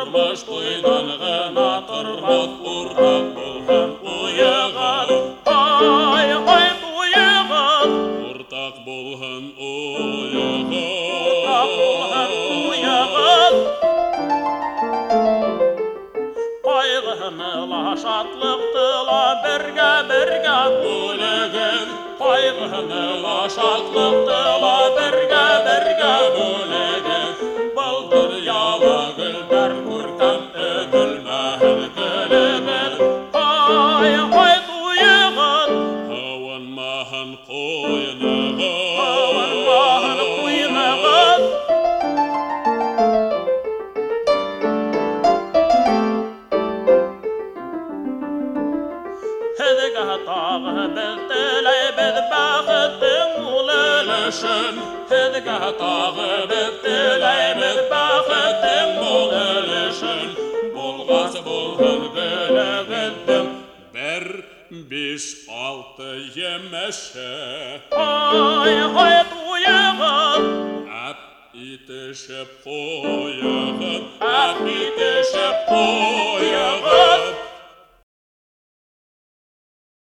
Тормыш туйдан гына тормас уртак булган уегыз. Ай, ай, туегыз. Уртак булган уегыз. Уртак булган уегыз. Кайгыны шатлыктыла бергә бүлегез. Кайгыны шатлыктыла бергә бүлегез. Былтыр ява гөлләр күркәм өтелмәһен көлегез. Ай, ай, туегыз. Һаванмаһын куйныгыз. Һаванмаһын куйныгыз. Һеҙгә тағы беҙ теләйбеҙ бәхеттең мул өлөшөн. Һеҙгә тағы беҙ теләйбеҙ бәхеттең мул өлөшөн. Булғас булһын гөлөгөҙҙөң 1-5-6 емеше. Ай, ай, туйығыҙ. Әп итешеп ҡуйығыҙ. Әп итешеп ҡуйығыҙ.